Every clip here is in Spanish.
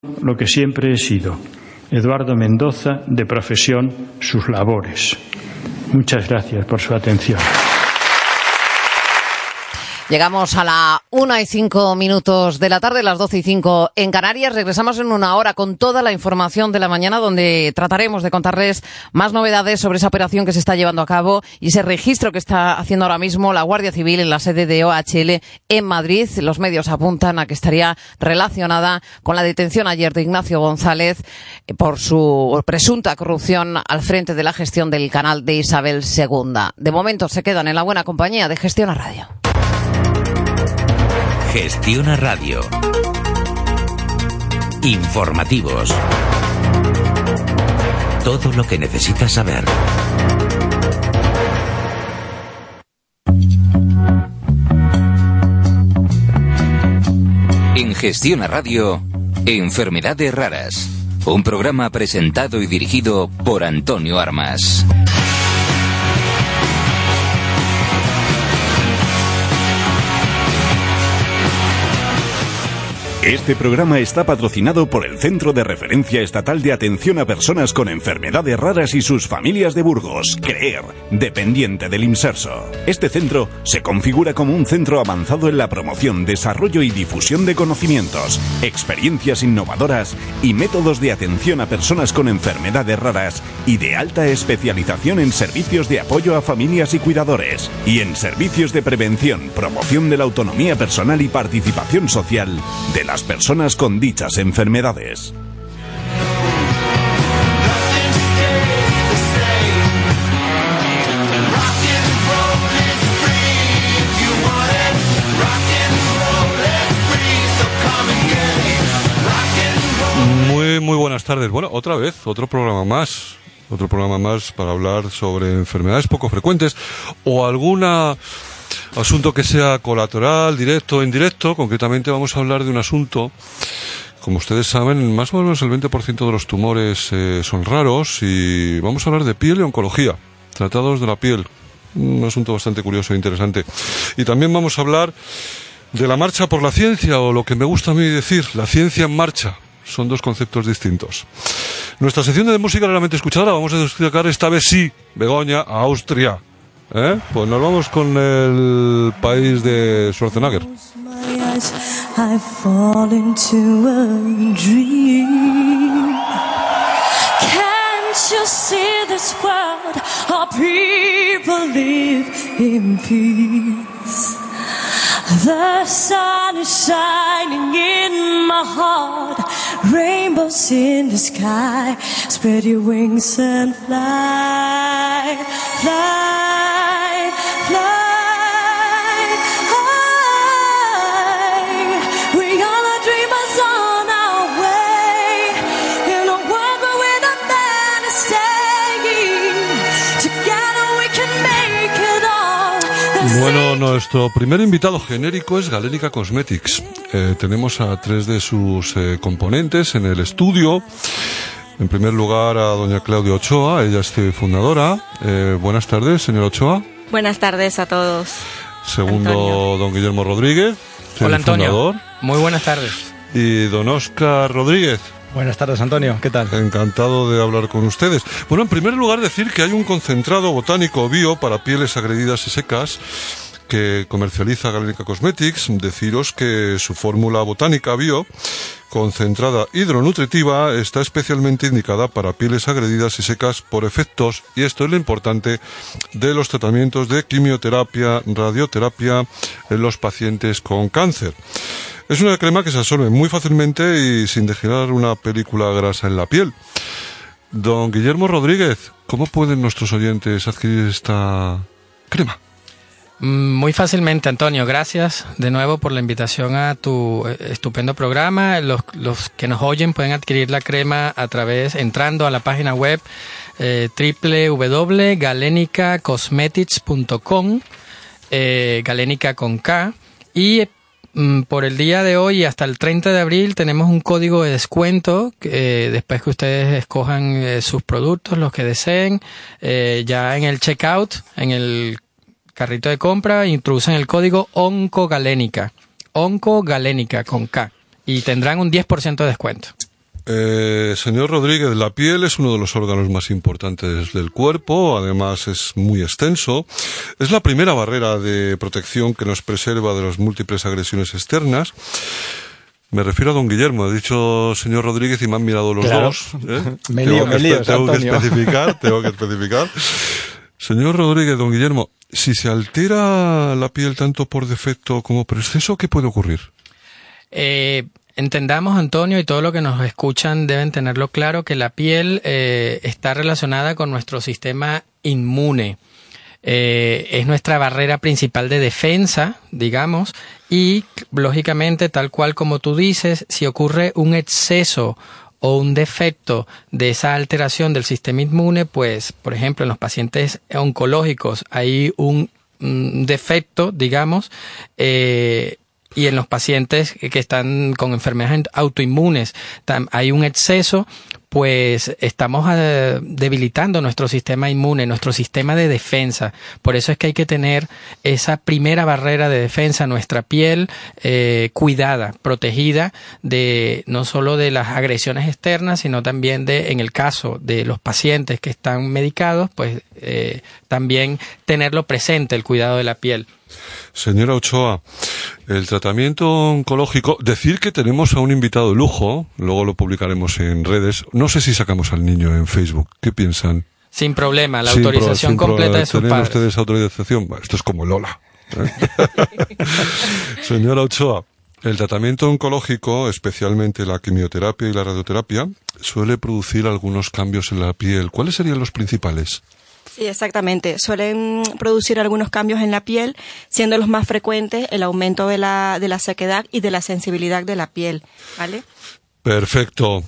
lo que siempre he sido, Eduardo Mendoza, de profesión, sus labores. Muchas gracias por su atención. Llegamos a la 1:05 de la tarde, las 12:05 en Canarias. Regresamos en una hora con toda la información de la mañana, donde trataremos de contarles más novedades sobre esa operación que se está llevando a cabo y ese registro que está haciendo ahora mismo la Guardia Civil en la sede de OHL en Madrid. Los medios apuntan a que estaría relacionada con la detención ayer de Ignacio González por su presunta corrupción al frente de la gestión del canal de Isabel II. De momento se quedan en la buena compañía de Gestiona Radio. Gestiona Radio. Informativos. Todo lo que necesitas saber. En Gestiona Radio, Enfermedades Raras. Un programa presentado y dirigido por Antonio Armas. Este programa está patrocinado por el Centro de Referencia Estatal de Atención a Personas con Enfermedades Raras y sus familias de Burgos, CREER, dependiente del IMSERSO. Este centro se configura como un centro avanzado en la promoción, desarrollo y difusión de conocimientos, experiencias innovadoras y métodos de atención a personas con enfermedades raras y de alta especialización en servicios de apoyo a familias y cuidadores y en servicios de prevención, promoción de la autonomía personal y participación social de las personas con dichas enfermedades. Muy buenas tardes. Bueno, otra vez, otro programa más para hablar sobre enfermedades poco frecuentes o alguna asunto que sea colateral, directo o indirecto. Concretamente vamos a hablar de un asunto, como ustedes saben, más o menos el 20% de los tumores son raros, y vamos a hablar de piel y oncología, tratados de la piel, un asunto bastante curioso e interesante. Y también vamos a hablar de la marcha por la ciencia, o lo que me gusta a mí decir, la ciencia en marcha. Son dos conceptos distintos. Nuestra sección de música raramente escuchada vamos a destacar esta vez sí, Begoña, a Austria. Pues nos vamos con el país de Schwarzenegger. I fall into a dream. Can't you see this world? All people live in peace. The sun is shining in my heart. Rainbows in the sky. Spread your wings and fly, fly, fly. We all are dreamers on our way. In a world where we're not there to stay. Together we can make it all. Bueno, nuestro primer invitado genérico es Galenica Cosmetics. Tenemos a tres de sus componentes en el estudio. En primer lugar, a doña Claudia Ochoa, ella es fundadora. Buenas tardes, señora Ochoa. Buenas tardes a todos. Segundo, Antonio. Don Guillermo Rodríguez. Hola, Antonio. Fundador. Muy buenas tardes. Y don Óscar Rodríguez. Buenas tardes, Antonio. ¿Qué tal? Encantado de hablar con ustedes. Bueno, en primer lugar, decir que hay un concentrado botánico bio para pieles agredidas y secas que comercializa Galenica Cosmetics. Deciros que su fórmula botánica bio concentrada hidronutritiva está especialmente indicada para pieles agredidas y secas por efectos, y esto es lo importante, de los tratamientos de quimioterapia, radioterapia en los pacientes con cáncer. Es una crema que se absorbe muy fácilmente y sin dejar una película grasa en la piel. Don Guillermo Rodríguez, ¿cómo pueden nuestros oyentes adquirir esta crema? Muy fácilmente, Antonio. Gracias de nuevo por la invitación a tu estupendo programa. Los que nos oyen pueden adquirir la crema entrando a la página web www.galenicacosmetics.com, Galenica con K, y por el día de hoy hasta el 30 de abril tenemos un código de descuento después que ustedes escojan sus productos, los que deseen, ya en el checkout, en el carrito de compra, introducen el código ONCOGALENICA con K, y tendrán un 10% de descuento. Señor Rodríguez, la piel es uno de los órganos más importantes del cuerpo, además es muy extenso. Es la primera barrera de protección que nos preserva de las múltiples agresiones externas. Me refiero a don Guillermo, he dicho señor Rodríguez y me han mirado los dos. Tengo que especificar. Señor Rodríguez, don Guillermo, si se altera la piel tanto por defecto como por exceso, ¿qué puede ocurrir? Entendamos, Antonio, y todo lo que nos escuchan deben tenerlo claro, que la piel está relacionada con nuestro sistema inmune. Es nuestra barrera principal de defensa, digamos, y lógicamente, tal cual como tú dices, si ocurre un exceso o un defecto de esa alteración del sistema inmune, pues, por ejemplo, en los pacientes oncológicos hay un defecto, digamos, y en los pacientes que están con enfermedades autoinmunes hay un exceso, pues estamos debilitando nuestro sistema inmune, nuestro sistema de defensa. Por eso es que hay que tener esa primera barrera de defensa, nuestra piel cuidada, protegida de no solo de las agresiones externas, sino también en el caso de los pacientes que están medicados, pues también tenerlo presente, el cuidado de la piel. Señora Ochoa, el tratamiento oncológico, decir que tenemos a un invitado de lujo, luego lo publicaremos en redes, no sé si sacamos al niño en Facebook, ¿qué piensan? Sin problema, la autorización completa de sus padres. ¿Tienen ustedes autorización? Bueno, esto es como Lola. Señora Ochoa, el tratamiento oncológico, especialmente la quimioterapia y la radioterapia, suele producir algunos cambios en la piel. ¿Cuáles serían los principales? Sí, exactamente. Suelen producir algunos cambios en la piel, siendo los más frecuentes el aumento de la sequedad y de la sensibilidad de la piel, ¿vale? Perfecto.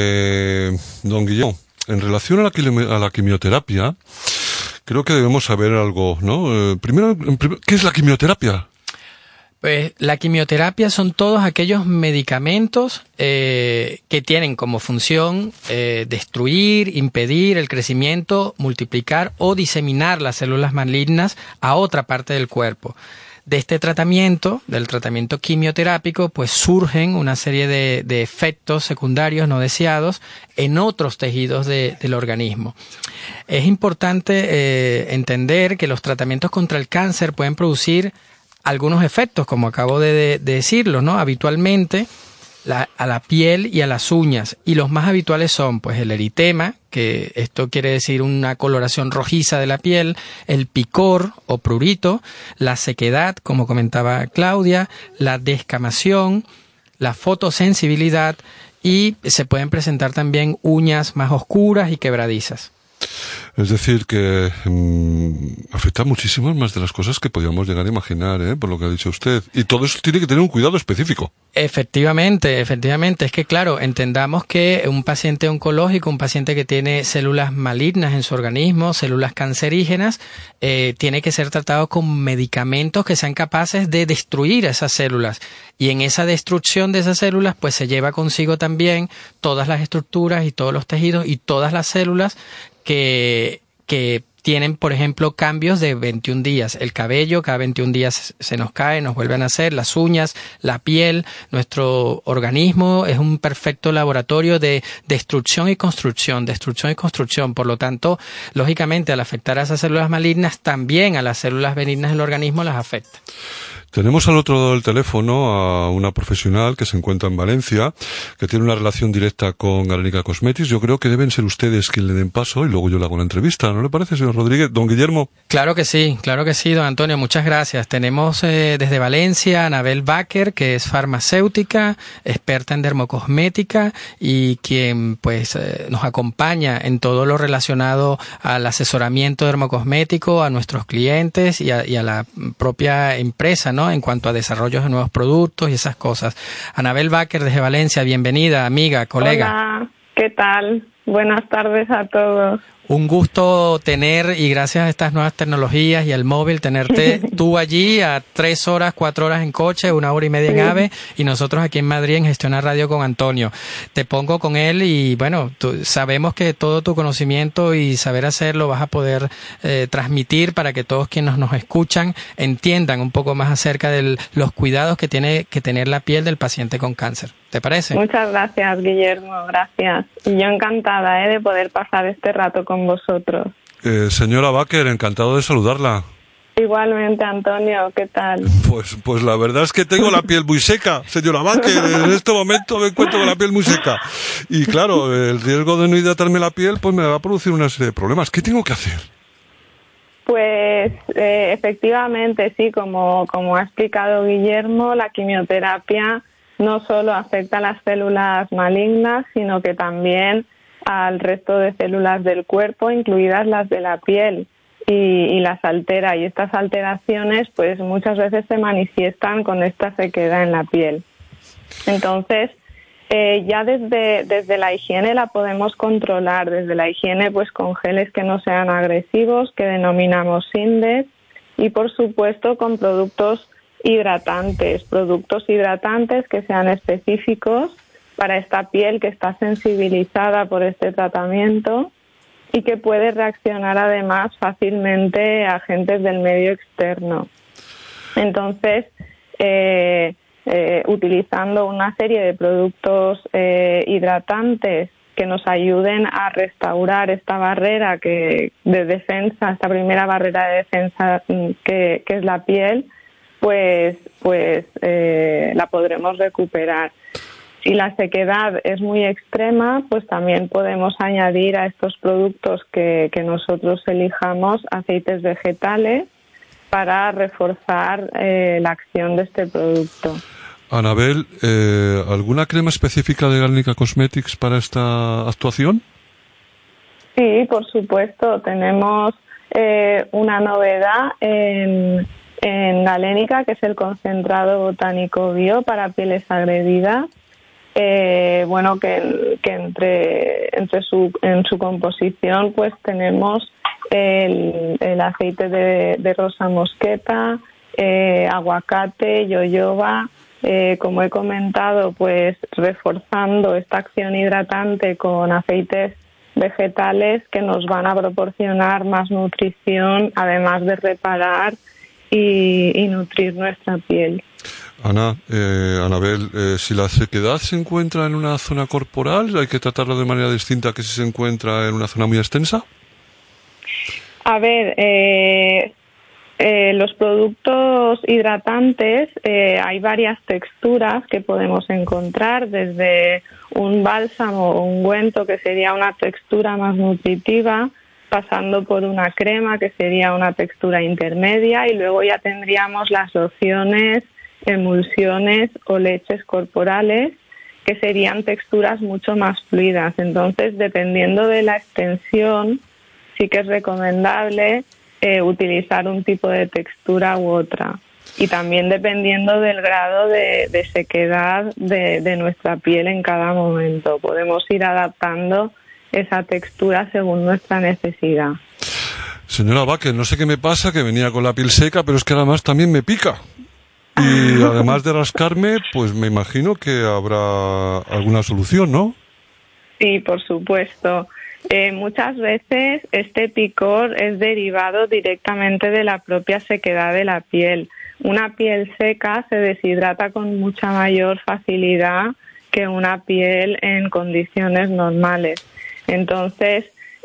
Don Guillermo, en relación a la quimioterapia, creo que debemos saber algo, ¿no? Primero, ¿qué es la quimioterapia? Pues la quimioterapia son todos aquellos medicamentos que tienen como función destruir, impedir el crecimiento, multiplicar o diseminar las células malignas a otra parte del cuerpo. De este tratamiento, del tratamiento quimioterápico, pues surgen una serie de efectos secundarios no deseados en otros tejidos del organismo. Es importante entender que los tratamientos contra el cáncer pueden producir algunos efectos, como acabo de decirlo, ¿no? Habitualmente a la piel y a las uñas, y los más habituales son pues el eritema, que esto quiere decir una coloración rojiza de la piel, el picor o prurito, la sequedad, como comentaba Claudia, la descamación, la fotosensibilidad, y se pueden presentar también uñas más oscuras y quebradizas. Es decir, que afecta muchísimas más de las cosas que podíamos llegar a imaginar, por lo que ha dicho usted. Y todo eso tiene que tener un cuidado específico. Efectivamente. Es que, claro, entendamos que un paciente oncológico, un paciente que tiene células malignas en su organismo, células cancerígenas, tiene que ser tratado con medicamentos que sean capaces de destruir esas células. Y en esa destrucción de esas células, pues se lleva consigo también todas las estructuras y todos los tejidos y todas las células que tienen, por ejemplo, cambios de 21 días. El cabello, cada 21 días se nos cae, nos vuelve a nacer, las uñas, la piel. Nuestro organismo es un perfecto laboratorio de destrucción y construcción. Por lo tanto, lógicamente, al afectar a esas células malignas, también a las células benignas del organismo las afecta. Tenemos al otro lado del teléfono a una profesional que se encuentra en Valencia, que tiene una relación directa con Galenica Cosmetics. Yo creo que deben ser ustedes quien le den paso y luego yo le hago la entrevista. ¿No le parece, señor Rodríguez? Don Guillermo. Claro que sí, don Antonio. Muchas gracias. Tenemos desde Valencia a Anabel Baker, que es farmacéutica, experta en dermocosmética y quien pues nos acompaña en todo lo relacionado al asesoramiento dermocosmético a nuestros clientes y a la propia empresa, ¿no? En cuanto a desarrollos de nuevos productos y esas cosas. Anabel Baker desde Valencia, bienvenida, amiga, colega. Hola, ¿qué tal? Buenas tardes a todos. Un gusto tener, y gracias a estas nuevas tecnologías y al móvil, tenerte tú allí a 3 horas, 4 horas en coche, 1 hora y media en AVE, y nosotros aquí en Madrid en Gestionar Radio con Antonio. Te pongo con él y bueno, sabemos que todo tu conocimiento y saber hacerlo vas a poder transmitir para que todos quienes nos escuchan entiendan un poco más acerca de los cuidados que tiene que tener la piel del paciente con cáncer. ¿Te parece? Muchas gracias, Guillermo, gracias. Y yo encantada de poder pasar este rato con vosotros. Señora Baker, encantado de saludarla. Igualmente, Antonio, ¿qué tal? Pues la verdad es que tengo la piel muy seca, señora Baker. En este momento me encuentro con la piel muy seca. Y claro, el riesgo de no hidratarme la piel pues me va a producir una serie de problemas. ¿Qué tengo que hacer? Pues efectivamente, sí, como ha explicado Guillermo, la quimioterapia no solo afecta a las células malignas, sino que también al resto de células del cuerpo, incluidas las de la piel, y las altera. Y estas alteraciones, pues muchas veces se manifiestan con esta sequedad en la piel. Entonces, ya desde la higiene la podemos controlar. Desde la higiene, pues con geles que no sean agresivos, que denominamos SINDES, y por supuesto con productos hidratantes que sean específicos para esta piel que está sensibilizada por este tratamiento y que puede reaccionar además fácilmente a agentes del medio externo. Entonces, utilizando una serie de productos hidratantes que nos ayuden a restaurar esta barrera de defensa, esta primera barrera de defensa que es la piel, pues la podremos recuperar. Si la sequedad es muy extrema, pues también podemos añadir a estos productos que nosotros elijamos aceites vegetales para reforzar la acción de este producto. Anabel, ¿alguna crema específica de Galenica Cosmetics para esta actuación? Sí, por supuesto. Tenemos una novedad en Galenica, que es el concentrado botánico bio para pieles agredidas. Que en su composición pues tenemos el aceite de rosa mosqueta, aguacate, yoyoba, como he comentado, pues reforzando esta acción hidratante con aceites vegetales que nos van a proporcionar más nutrición, además de reparar y nutrir nuestra piel. Anabel, si la sequedad se encuentra en una zona corporal, ¿hay que tratarla de manera distinta que si se encuentra en una zona muy extensa? A ver, los productos hidratantes, hay varias texturas que podemos encontrar, desde un bálsamo o ungüento, que sería una textura más nutritiva, pasando por una crema, que sería una textura intermedia, y luego ya tendríamos las lociones, emulsiones o leches corporales, que serían texturas mucho más fluidas. Entonces, dependiendo de la extensión, sí que es recomendable utilizar un tipo de textura u otra. Y también dependiendo del grado de sequedad de nuestra piel en cada momento. Podemos ir adaptando esa textura según nuestra necesidad. Señora Baker, no sé qué me pasa, que venía con la piel seca, pero es que además también me pica. Y además de rascarme, pues me imagino que habrá alguna solución, ¿no? Sí, por supuesto. Muchas veces este picor es derivado directamente de la propia sequedad de la piel. Una piel seca se deshidrata con mucha mayor facilidad que una piel en condiciones normales. Entonces,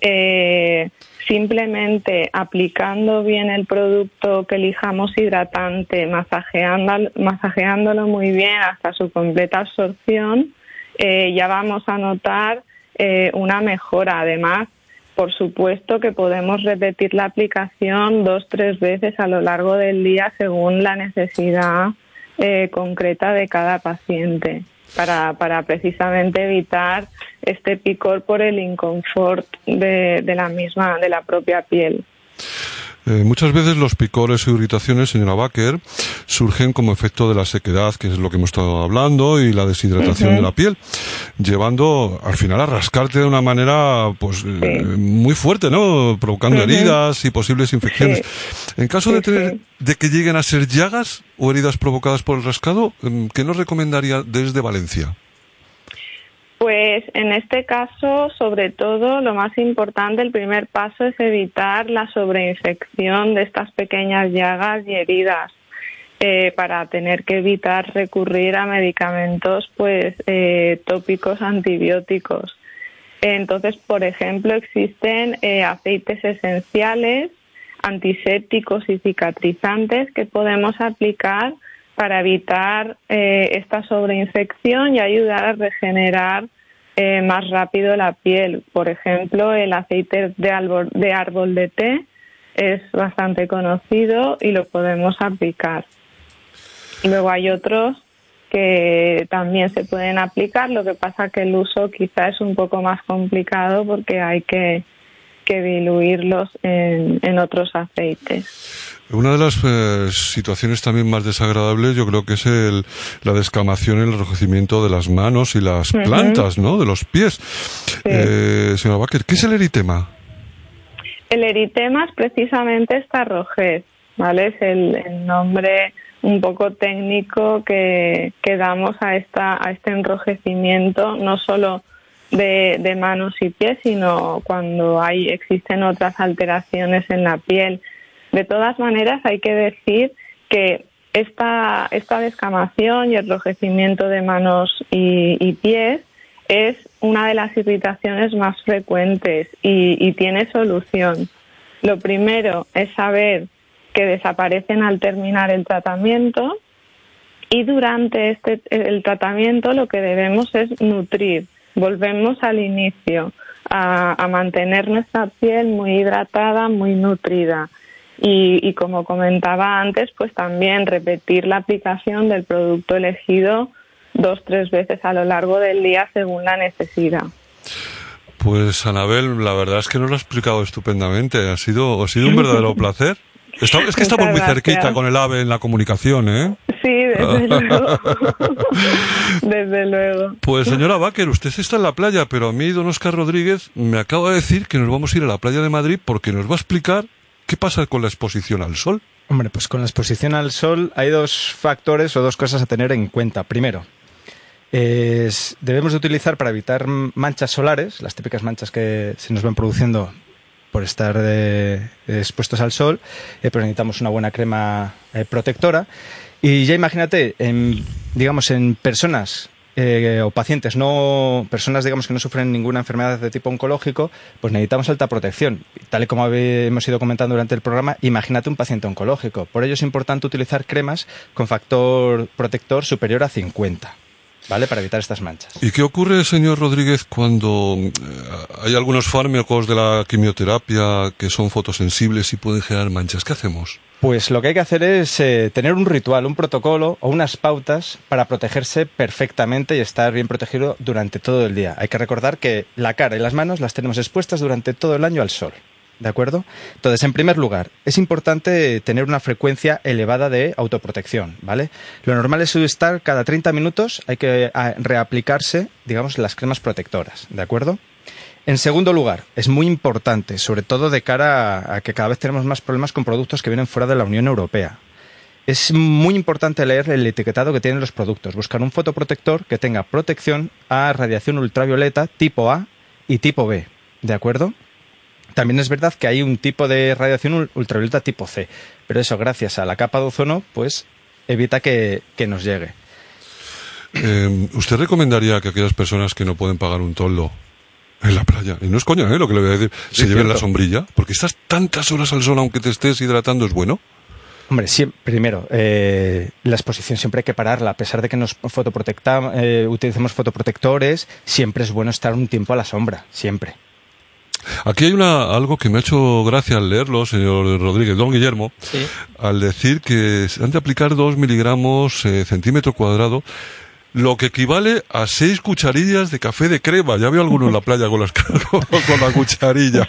simplemente aplicando bien el producto que elijamos hidratante, masajeándolo muy bien hasta su completa absorción, ya vamos a notar una mejora. Además, por supuesto que podemos repetir la aplicación 2-3 veces a lo largo del día según la necesidad concreta de cada paciente, para precisamente evitar este picor por el inconfort de la propia piel. Muchas veces los picores o irritaciones, señora Baker, surgen como efecto de la sequedad, que es lo que hemos estado hablando, y la deshidratación de la piel, llevando al final a rascarte de una manera pues muy fuerte, ¿no? Provocando heridas y posibles infecciones. En caso de que lleguen a ser llagas o heridas provocadas por el rascado, ¿qué nos recomendaría desde Valencia? Pues en este caso, sobre todo, lo más importante, el primer paso es evitar la sobreinfección de estas pequeñas llagas y heridas, para tener que evitar recurrir a medicamentos pues tópicos antibióticos. Entonces, por ejemplo, existen aceites esenciales, antisépticos y cicatrizantes que podemos aplicar para evitar esta sobreinfección y ayudar a regenerar más rápido la piel. Por ejemplo, el aceite de árbol de té es bastante conocido y lo podemos aplicar. Luego hay otros que también se pueden aplicar, lo que pasa que el uso quizá es un poco más complicado porque hay que diluirlos en otros aceites. Una de las situaciones también más desagradables yo creo que es la descamación y el enrojecimiento de las manos y las plantas, ¿no? De los pies. Señora Baker, ¿qué es el eritema? El eritema es precisamente esta rojez, ¿vale? Es el nombre un poco técnico que damos a este enrojecimiento, no solo de manos y pies, sino cuando existen otras alteraciones en la piel. De todas maneras, hay que decir que esta descamación y enrojecimiento de manos y pies es una de las irritaciones más frecuentes y tiene solución. Lo primero es saber que desaparecen al terminar el tratamiento, y durante el tratamiento lo que debemos es nutrir. Volvemos al inicio, a mantener nuestra piel muy hidratada, muy nutrida. Y como comentaba antes, pues también repetir la aplicación del producto elegido 2-3 veces a lo largo del día según la necesidad. Pues Anabel, la verdad es que nos lo ha explicado estupendamente. Ha sido un verdadero placer. Es que estamos muy cerquita con el AVE en la comunicación, ¿eh? Sí, desde luego. Desde luego. Pues señora Baker, usted está en la playa, pero a mí don Óscar Rodríguez me acaba de decir que nos vamos a ir a la playa de Madrid porque nos va a explicar qué pasa con la exposición al sol. Hombre, pues con la exposición al sol hay 2 factores o 2 cosas a tener en cuenta. Primero, debemos de utilizar para evitar manchas solares, las típicas manchas que se nos van produciendo por estar expuestos al sol, pero necesitamos una buena crema protectora. Y ya imagínate, en personas o pacientes, personas digamos que no sufren ninguna enfermedad de tipo oncológico, pues necesitamos alta protección. Tal y como hemos ido comentando durante el programa, imagínate un paciente oncológico. Por ello es importante utilizar cremas con factor protector superior a 50. ¿Vale? Para evitar estas manchas. ¿Y qué ocurre, señor Rodríguez, cuando hay algunos fármacos de la quimioterapia que son fotosensibles y pueden generar manchas? ¿Qué hacemos? Pues lo que hay que hacer es tener un ritual, un protocolo o unas pautas para protegerse perfectamente y estar bien protegido durante todo el día. Hay que recordar que la cara y las manos las tenemos expuestas durante todo el año al sol. ¿De acuerdo? Entonces, en primer lugar, es importante tener una frecuencia elevada de autoprotección, ¿vale? Lo normal es estar cada 30 minutos, hay que reaplicarse, digamos, las cremas protectoras, ¿de acuerdo? En segundo lugar, es muy importante, sobre todo de cara a que cada vez tenemos más problemas con productos que vienen fuera de la Unión Europea. Es muy importante leer el etiquetado que tienen los productos, buscar un fotoprotector que tenga protección a radiación ultravioleta tipo A y tipo B, ¿de acuerdo? También es verdad que hay un tipo de radiación ultravioleta tipo C, pero eso, gracias a la capa de ozono, pues evita que nos llegue. ¿Usted recomendaría que aquellas personas que no pueden pagar un toldo en la playa, y no es coña, lo que le voy a decir, se lleven la sombrilla? Porque estás tantas horas al sol, aunque te estés hidratando, ¿es bueno? Hombre, primero, la exposición siempre hay que pararla. A pesar de que nos utilicemos fotoprotectores, siempre es bueno estar un tiempo a la sombra, siempre. Aquí hay algo que me ha hecho gracia al leerlo, señor Rodríguez, don Guillermo, sí, al decir que se han de aplicar 2 miligramos centímetro cuadrado lo que equivale a 6 cucharillas de café de crema. Ya veo algunos en la playa con la cucharilla.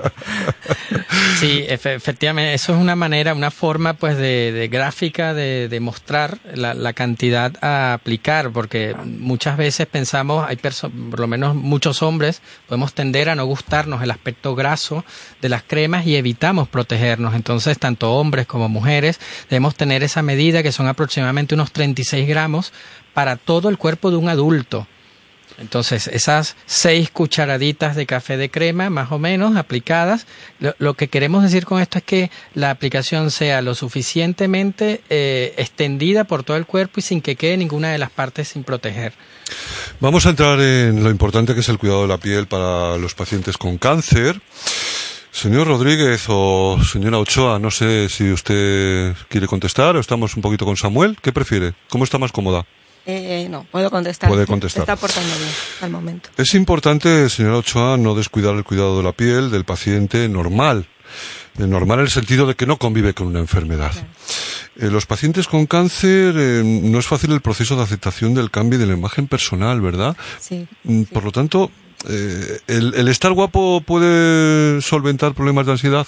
Sí, efectivamente, eso es una manera, una forma pues de gráfica de mostrar la cantidad a aplicar, porque muchas veces pensamos, por lo menos muchos hombres, podemos tender a no gustarnos el aspecto graso de las cremas y evitamos protegernos. Entonces, tanto hombres como mujeres debemos tener esa medida, que son aproximadamente unos 36 gramos para todo el cuerpo de un adulto. Entonces, esas 6 cucharaditas de café de crema, más o menos, aplicadas, lo que queremos decir con esto es que la aplicación sea lo suficientemente extendida por todo el cuerpo y sin que quede ninguna de las partes sin proteger. Vamos a entrar en lo importante que es el cuidado de la piel para los pacientes con cáncer. Señor Rodríguez o señora Ochoa, no sé si usted quiere contestar o estamos un poquito con Samuel. ¿Qué prefiere? ¿Cómo está más cómoda? No, puedo contestar. Puede contestar. Está portando bien al momento. Es importante, señora Ochoa, no descuidar el cuidado de la piel del paciente normal. Normal en el sentido de que no convive con una enfermedad. Claro. Los pacientes con cáncer no es fácil el proceso de aceptación del cambio de la imagen personal, ¿verdad? Sí. Por lo tanto, ¿el estar guapo puede solventar problemas de ansiedad?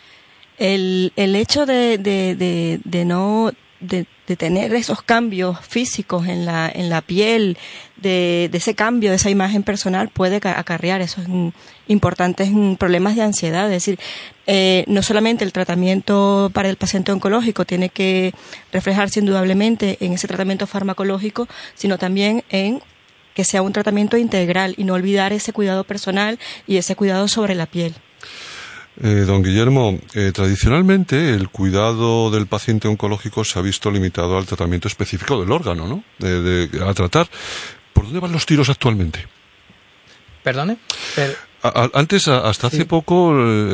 El hecho de tener esos cambios físicos en la piel, de ese cambio, de esa imagen personal, puede acarrear esos importantes problemas de ansiedad. Es decir, no solamente el tratamiento para el paciente oncológico tiene que reflejarse indudablemente en ese tratamiento farmacológico, sino también en que sea un tratamiento integral y no olvidar ese cuidado personal y ese cuidado sobre la piel. Don Guillermo, tradicionalmente el cuidado del paciente oncológico se ha visto limitado al tratamiento específico del órgano, ¿no? A tratar. ¿Por dónde van los tiros actualmente? ¿Perdone? Antes, hasta hace poco,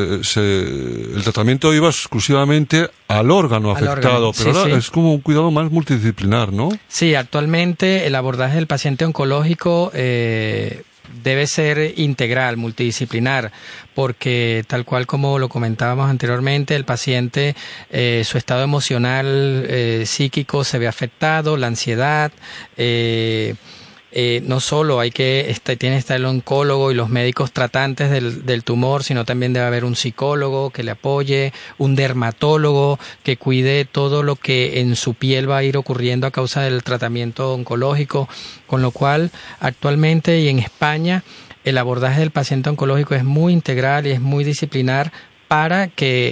el tratamiento iba exclusivamente al órgano afectado, pero ahora es como un cuidado más multidisciplinar, ¿no? Sí, actualmente el abordaje del paciente oncológico debe ser integral, multidisciplinar, porque tal cual como lo comentábamos anteriormente, el paciente, su estado emocional, psíquico se ve afectado, la ansiedad, no solo tiene que estar el oncólogo y los médicos tratantes del tumor, sino también debe haber un psicólogo que le apoye, un dermatólogo que cuide todo lo que en su piel va a ir ocurriendo a causa del tratamiento oncológico, con lo cual actualmente y en España el abordaje del paciente oncológico es muy integral y es muy disciplinar para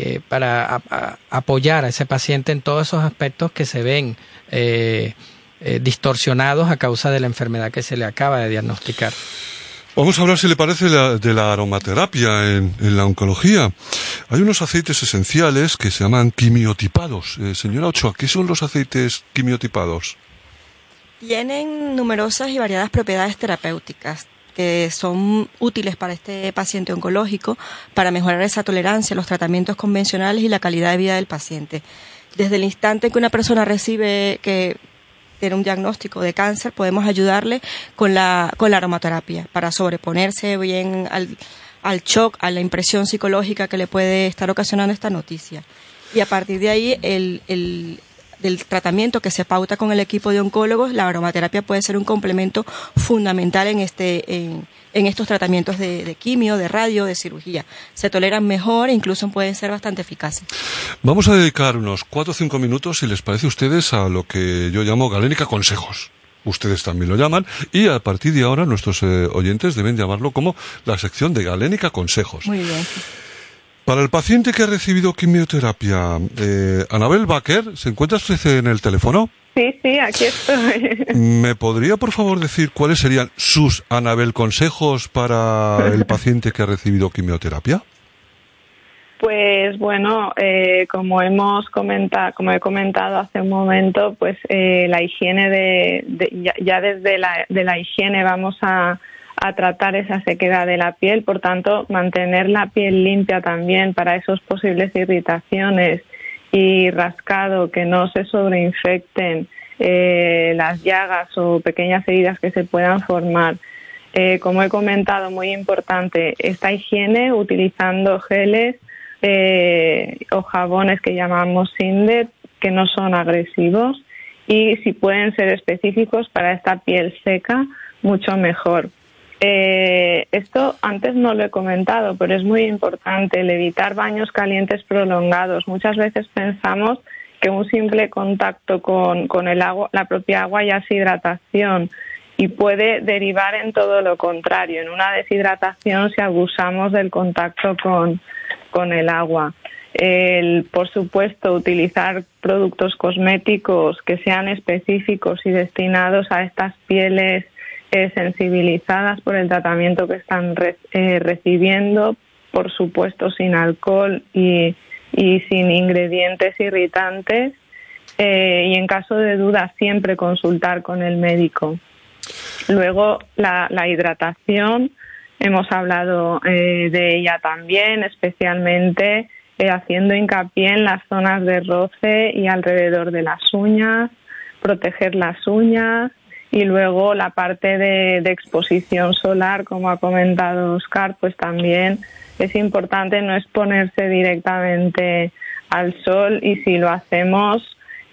apoyar a ese paciente en todos esos aspectos que se ven distorsionados a causa de la enfermedad que se le acaba de diagnosticar. Vamos a hablar, si le parece, de la aromaterapia en la oncología. Hay unos aceites esenciales que se llaman quimiotipados. Señora Ochoa, ¿qué son los aceites quimiotipados? Tienen numerosas y variadas propiedades terapéuticas que son útiles para este paciente oncológico para mejorar esa tolerancia a los tratamientos convencionales y la calidad de vida del paciente. Desde el instante que una persona recibe que tiene un diagnóstico de cáncer, podemos ayudarle con la aromaterapia para sobreponerse bien al shock, a la impresión psicológica que le puede estar ocasionando esta noticia. Y a partir de ahí, del tratamiento que se pauta con el equipo de oncólogos, la aromaterapia puede ser un complemento fundamental en estos tratamientos de quimio, de radio, de cirugía. Se toleran mejor e incluso pueden ser bastante eficaces. Vamos a dedicar unos 4 o 5 minutos, si les parece a ustedes, a lo que yo llamo Galénica Consejos. Ustedes también lo llaman, y a partir de ahora nuestros oyentes deben llamarlo como la sección de Galénica Consejos. Muy bien. Para el paciente que ha recibido quimioterapia, Anabel Baker, ¿se encuentra usted en el teléfono? Sí, aquí estoy. ¿Me podría, por favor, decir cuáles serían sus, Anabel, consejos para el paciente que ha recibido quimioterapia? Pues bueno, como he comentado hace un momento, pues la higiene ya desde la higiene vamos a tratar esa sequedad de la piel, por tanto mantener la piel limpia también para esos posibles irritaciones y rascado, que no se sobreinfecten las llagas o pequeñas heridas que se puedan formar. Como he comentado, muy importante esta higiene utilizando geles o jabones que llamamos Sinder, que no son agresivos, y si pueden ser específicos para esta piel seca, mucho mejor. Esto antes no lo he comentado, pero es muy importante el evitar baños calientes prolongados. Muchas veces pensamos que un simple contacto con el agua, la propia agua, ya es hidratación, y puede derivar en todo lo contrario, en una deshidratación si abusamos del contacto con el agua. Por supuesto, utilizar productos cosméticos que sean específicos y destinados a estas pieles sensibilizadas por el tratamiento que están recibiendo, por supuesto sin alcohol y sin ingredientes irritantes, y en caso de duda siempre consultar con el médico. Luego la hidratación, hemos hablado de ella también, especialmente haciendo hincapié en las zonas de roce y alrededor de las uñas, proteger las uñas. Y luego la parte de exposición solar, como ha comentado Óscar, pues también es importante no exponerse directamente al sol, y si lo hacemos,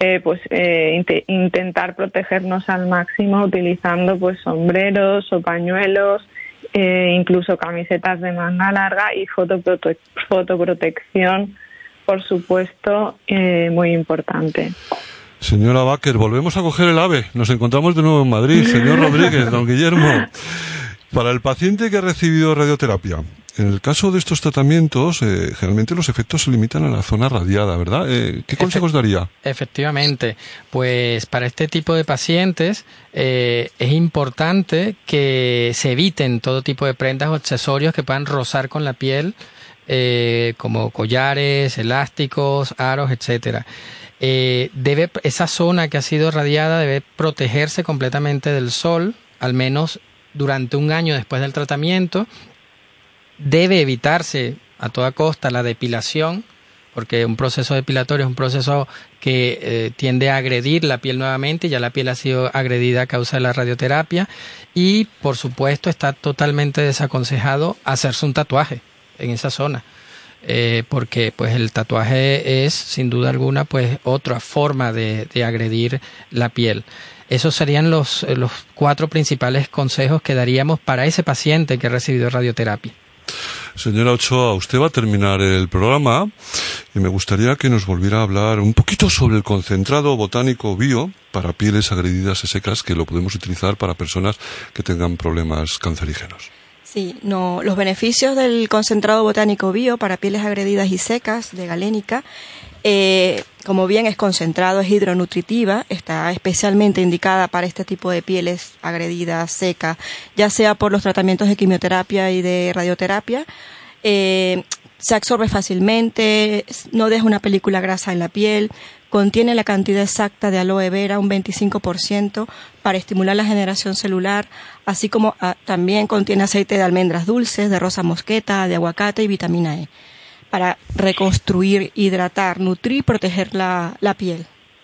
intentar protegernos al máximo utilizando pues sombreros o pañuelos, incluso camisetas de manga larga y fotoprotección, por supuesto, muy importante. Señora Baker, volvemos a coger el AVE. Nos encontramos de nuevo en Madrid. Señor Rodríguez, don Guillermo, para el paciente que ha recibido radioterapia, en el caso de estos tratamientos, generalmente los efectos se limitan a la zona radiada, ¿verdad? ¿Qué consejos daría? Efectivamente, pues para este tipo de pacientes es importante que se eviten todo tipo de prendas o accesorios que puedan rozar con la piel, como collares, elásticos, aros, etcétera. Esa zona que ha sido radiada debe protegerse completamente del sol, al menos durante un año después del tratamiento. Debe evitarse a toda costa la depilación, porque un proceso depilatorio es un proceso que tiende a agredir la piel nuevamente. Ya la piel ha sido agredida a causa de la radioterapia, y por supuesto está totalmente desaconsejado hacerse un tatuaje en esa zona. Porque pues el tatuaje es sin duda alguna pues otra forma de agredir la piel. Esos serían los 4 principales consejos que daríamos para ese paciente que ha recibido radioterapia. Señora Ochoa, usted va a terminar el programa y me gustaría que nos volviera a hablar un poquito sobre el concentrado botánico bio para pieles agredidas y secas, que lo podemos utilizar para personas que tengan problemas cancerígenos. Sí, los beneficios del concentrado botánico bio para pieles agredidas y secas de Galénica, como bien es concentrado, es hidronutritiva, está especialmente indicada para este tipo de pieles agredidas, secas, ya sea por los tratamientos de quimioterapia y de radioterapia. Se absorbe fácilmente, no deja una película grasa en la piel, contiene la cantidad exacta de aloe vera, un 25%, para estimular la generación celular, así como también contiene aceite de almendras dulces, de rosa mosqueta, de aguacate y vitamina E, para reconstruir, hidratar, nutrir y proteger la piel.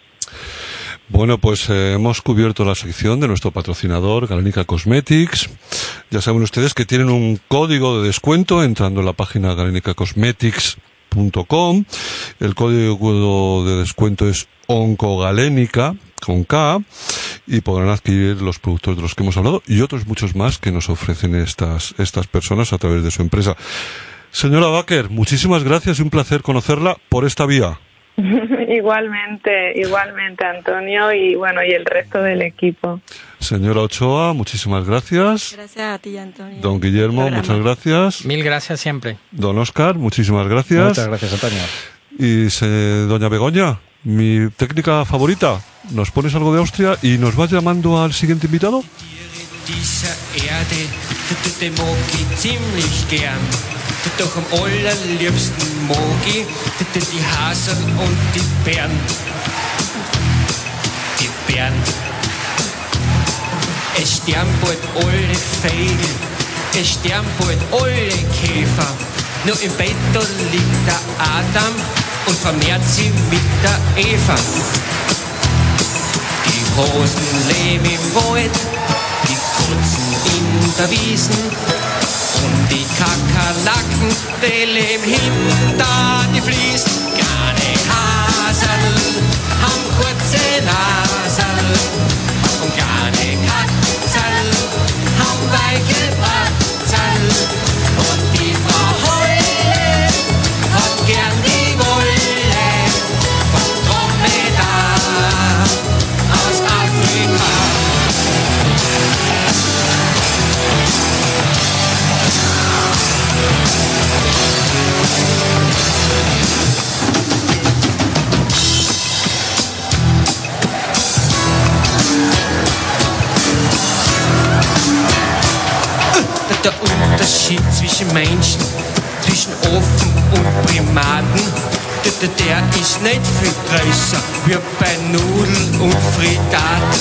Bueno, pues hemos cubierto la sección de nuestro patrocinador, Galénica Cosmetics. Ya saben ustedes que tienen un código de descuento entrando en la página galénicacosmetics.com. El código de descuento es ONCOGALÉNICA, con K, y podrán adquirir los productos de los que hemos hablado y otros muchos más que nos ofrecen estas personas a través de su empresa. Señora Baker, muchísimas gracias y un placer conocerla por esta vía. Igualmente, Antonio, y bueno, y el resto del equipo. Señora Ochoa, muchísimas gracias. Gracias a ti, Antonio. Don Guillermo, muchas gracias. Mil gracias siempre. Don Óscar, muchísimas gracias. Muchas gracias, Antonio. Y doña Begoña, mi técnica favorita, ¿nos pones algo de Austria y nos vas llamando al siguiente invitado? Doch am allerliebsten mag ich die Haseln und die Bären. Die Bären. Es sterben bald alle Vögel, es sterben bald alle Käfer. Nur im Bett da liegt der Adam und vermehrt sie mit der Eva. Die Hosen leben im Wald, die Katzen in der Wiesen. Und die Kakerlaken, die leben hinter die Fliesen. Kleine Haserl haben kurze Nase, Unterschied zwischen Menschen, zwischen Ofen und Primaten, der ist nicht viel größer wie bei Nudeln und Frittaten.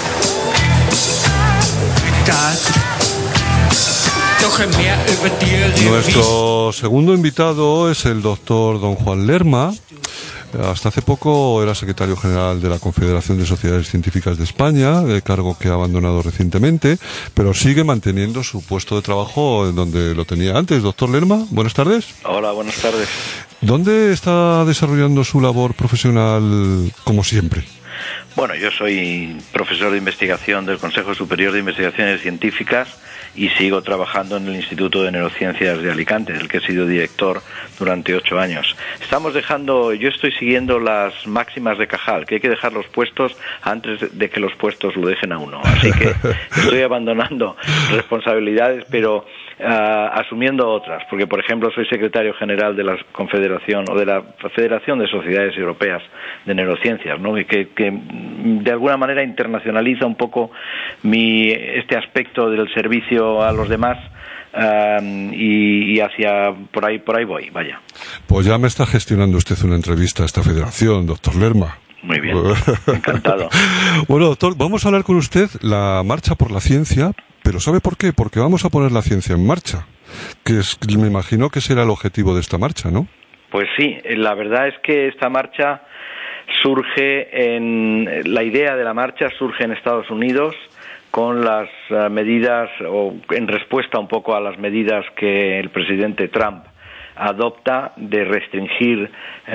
Nuestro segundo invitado es el doctor don Juan Lerma. Hasta hace poco era secretario general de la Confederación de Sociedades Científicas de España, cargo que ha abandonado recientemente, pero sigue manteniendo su puesto de trabajo en donde lo tenía antes. Doctor Lerma, buenas tardes. Hola, buenas tardes. ¿Dónde está desarrollando su labor profesional como siempre? Bueno, yo soy profesor de investigación del Consejo Superior de Investigaciones Científicas y sigo trabajando en el Instituto de Neurociencias de Alicante, del que he sido director durante 8 años. Yo estoy siguiendo las máximas de Cajal, que hay que dejar los puestos antes de que los puestos lo dejen a uno. Así que estoy abandonando responsabilidades, pero asumiendo otras, porque por ejemplo soy secretario general de la Confederación o de la Federación de Sociedades Europeas de Neurociencias, ¿no? que de alguna manera internacionaliza un poco este aspecto del servicio a los demás. Y hacia por ahí voy, vaya. Pues ya me está gestionando usted una entrevista a esta federación, doctor Lerma. Muy bien, encantado. Bueno, doctor, vamos a hablar con usted la marcha por la ciencia, pero ¿sabe por qué? Porque vamos a poner la ciencia en marcha, me imagino que será el objetivo de esta marcha, ¿no? Pues sí, la verdad es que esta marcha la idea de la marcha surge en Estados Unidos con las medidas, o en respuesta un poco a las medidas que el presidente Trump adopta de restringir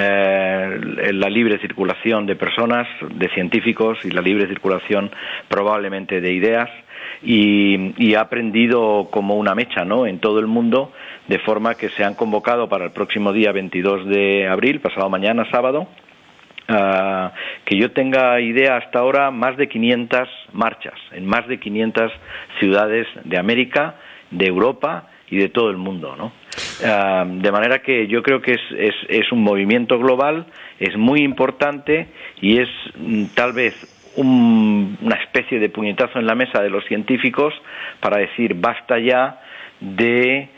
la libre circulación de personas, de científicos, y la libre circulación probablemente de ideas, y ha prendido como una mecha, ¿no?, en todo el mundo, de forma que se han convocado para el próximo día 22 de abril, pasado mañana, sábado, que yo tenga idea hasta ahora, más de 500 marchas en más de 500 ciudades de América, de Europa y de todo el mundo, ¿no? De manera que yo creo que es un movimiento global, es muy importante y es tal vez una especie de puñetazo en la mesa de los científicos para decir basta ya de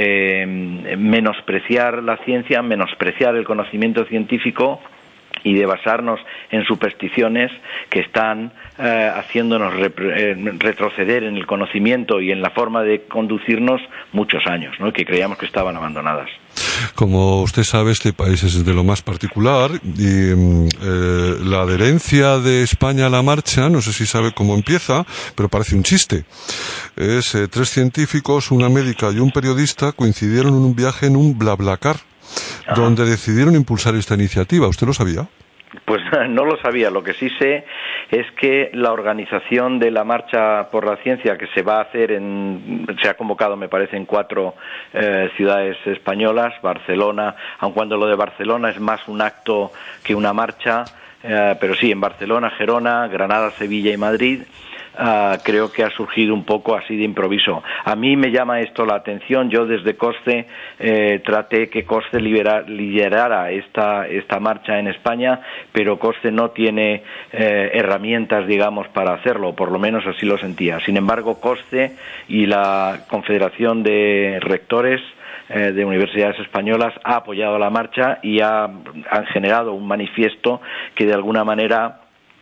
menospreciar la ciencia, menospreciar el conocimiento científico y de basarnos en supersticiones que están haciéndonos retroceder en el conocimiento y en la forma de conducirnos muchos años, ¿no?, que creíamos que estaban abandonadas. Como usted sabe, este país es de lo más particular y la adherencia de España a la marcha, no sé si sabe cómo empieza, pero parece un chiste. Es 3 científicos, una médica y un periodista coincidieron en un viaje en un BlaBlaCar, donde decidieron impulsar esta iniciativa. ¿Usted lo sabía? Pues no lo sabía. Lo que sí sé es que la organización de la Marcha por la Ciencia, que se va a hacer se ha convocado, me parece, en 4 ciudades españolas, Barcelona, aun cuando lo de Barcelona es más un acto que una marcha, pero sí, en Barcelona, Gerona, Granada, Sevilla y Madrid. Creo que ha surgido un poco así de improviso. A mí me llama esto la atención. Yo desde COSCE traté que COSCE liderara esta marcha en España, pero COSCE no tiene herramientas, digamos, para hacerlo, por lo menos así lo sentía. Sin embargo, COSCE y la Confederación de Rectores de Universidades Españolas ha apoyado la marcha y han generado un manifiesto que de alguna manera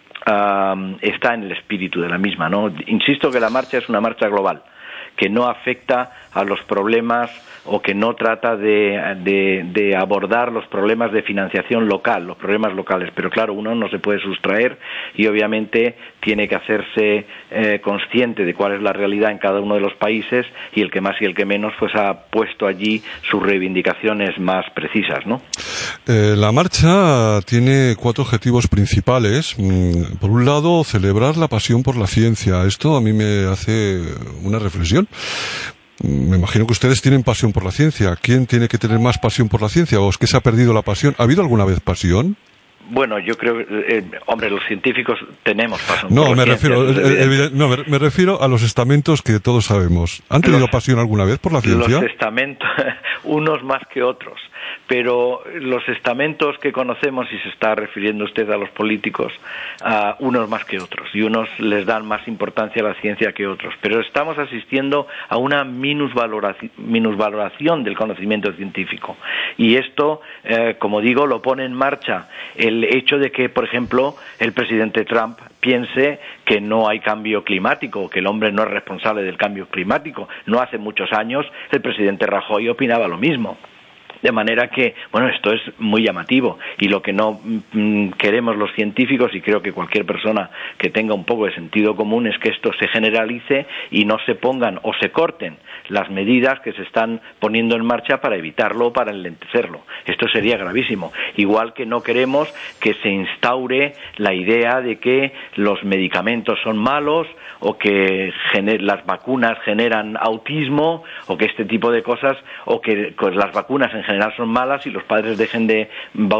está en el espíritu de la misma, ¿no? Insisto que la marcha es una marcha global, que no afecta a los problemas o que no trata de abordar los problemas de financiación local, los problemas locales. Pero claro, uno no se puede sustraer y obviamente tiene que hacerse consciente de cuál es la realidad en cada uno de los países, y el que más y el que menos pues ha puesto allí sus reivindicaciones más precisas, ¿no? La marcha tiene 4 objetivos principales. Por un lado, celebrar la pasión por la ciencia. Esto a mí me hace una reflexión. Me imagino que ustedes tienen pasión por la ciencia. ¿Quién tiene que tener más pasión por la ciencia? ¿O es que se ha perdido la pasión? ¿Ha habido alguna vez pasión? Bueno, yo creo, hombre, los científicos tenemos pasión. No, me refiero a los estamentos que todos sabemos. ¿Han tenido pasión alguna vez por la ciencia? Los estamentos, unos más que otros. Pero los estamentos que conocemos, y se está refiriendo usted a los políticos, unos más que otros, y unos les dan más importancia a la ciencia que otros. Pero estamos asistiendo a una minusvaloración del conocimiento científico. Y esto, como digo, lo pone en marcha el hecho de que, por ejemplo, el presidente Trump piense que no hay cambio climático, que el hombre no es responsable del cambio climático. No hace muchos años el presidente Rajoy opinaba lo mismo. De manera que, bueno, esto es muy llamativo, y lo que no queremos los científicos, y creo que cualquier persona que tenga un poco de sentido común, es que esto se generalice y no se pongan o se corten las medidas que se están poniendo en marcha para evitarlo o para enlentecerlo. Esto sería gravísimo. Igual que no queremos que se instaure la idea de que los medicamentos son malos, o que las vacunas generan autismo, o que este tipo de cosas, o que pues, las vacunas en general son malas y los padres dejen de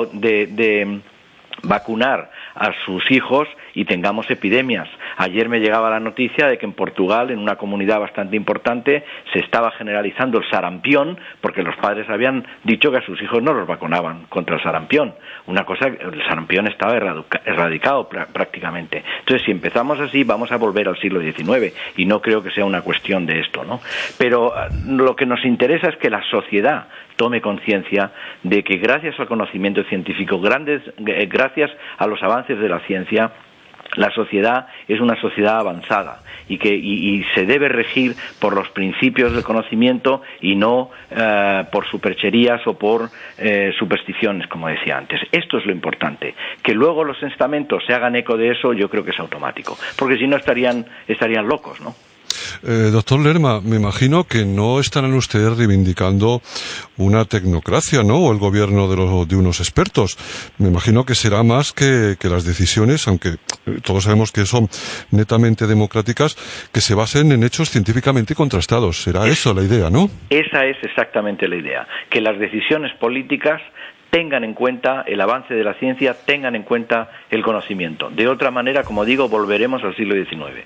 vacunar a sus hijos y tengamos epidemias. Ayer me llegaba la noticia de que en Portugal, en una comunidad bastante importante, se estaba generalizando el sarampión, porque los padres habían dicho que a sus hijos no los vacunaban contra el sarampión. Una cosa, el sarampión estaba erradicado prácticamente. Entonces, si empezamos así, vamos a volver al siglo XIX, y no creo que sea una cuestión de esto, ¿no? Pero lo que nos interesa es que la sociedad tome conciencia de que gracias al conocimiento científico, gracias a los avances de la ciencia, la sociedad es una sociedad avanzada y se debe regir por los principios del conocimiento y no por supercherías o por supersticiones, como decía antes. Esto es lo importante. Que luego los estamentos se hagan eco de eso, yo creo que es automático, porque si no estarían locos, ¿no? Doctor Lerma, me imagino que no estarán ustedes reivindicando una tecnocracia, ¿no? O el gobierno de unos expertos. Me imagino que será más que las decisiones, aunque todos sabemos que son netamente democráticas, que se basen en hechos científicamente contrastados. Será eso la idea, ¿no? Esa es exactamente la idea. Que las decisiones políticas tengan en cuenta el avance de la ciencia, tengan en cuenta el conocimiento. De otra manera, como digo, volveremos al siglo XIX.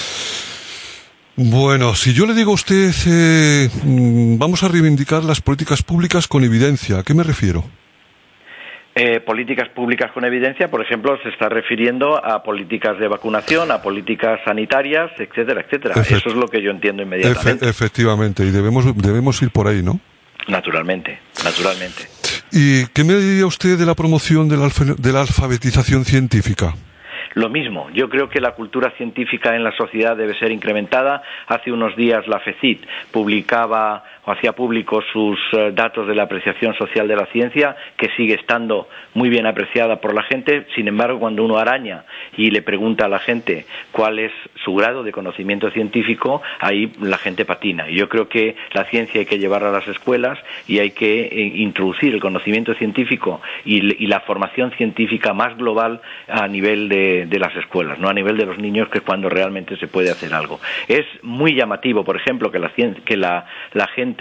Bueno, si yo le digo a usted, vamos a reivindicar las políticas públicas con evidencia, ¿a qué me refiero? Políticas públicas con evidencia, por ejemplo, se está refiriendo a políticas de vacunación, a políticas sanitarias, etcétera, etcétera. Eso es lo que yo entiendo inmediatamente. Efectivamente, y debemos ir por ahí, ¿no? Naturalmente. ¿Y qué me diría usted de la promoción de la alfabetización científica? Lo mismo, yo creo que la cultura científica en la sociedad debe ser incrementada. Hace unos días la FECIT publicaba o hacía públicos sus datos de la apreciación social de la ciencia, que sigue estando muy bien apreciada por la gente. Sin embargo, cuando uno araña y le pregunta a la gente cuál es su grado de conocimiento científico, ahí la gente patina. Y yo creo que la ciencia hay que llevarla a las escuelas y hay que introducir el conocimiento científico y la formación científica más global a nivel de las escuelas, no a nivel de los niños, que es cuando realmente se puede hacer algo. Es muy llamativo, por ejemplo, que la gente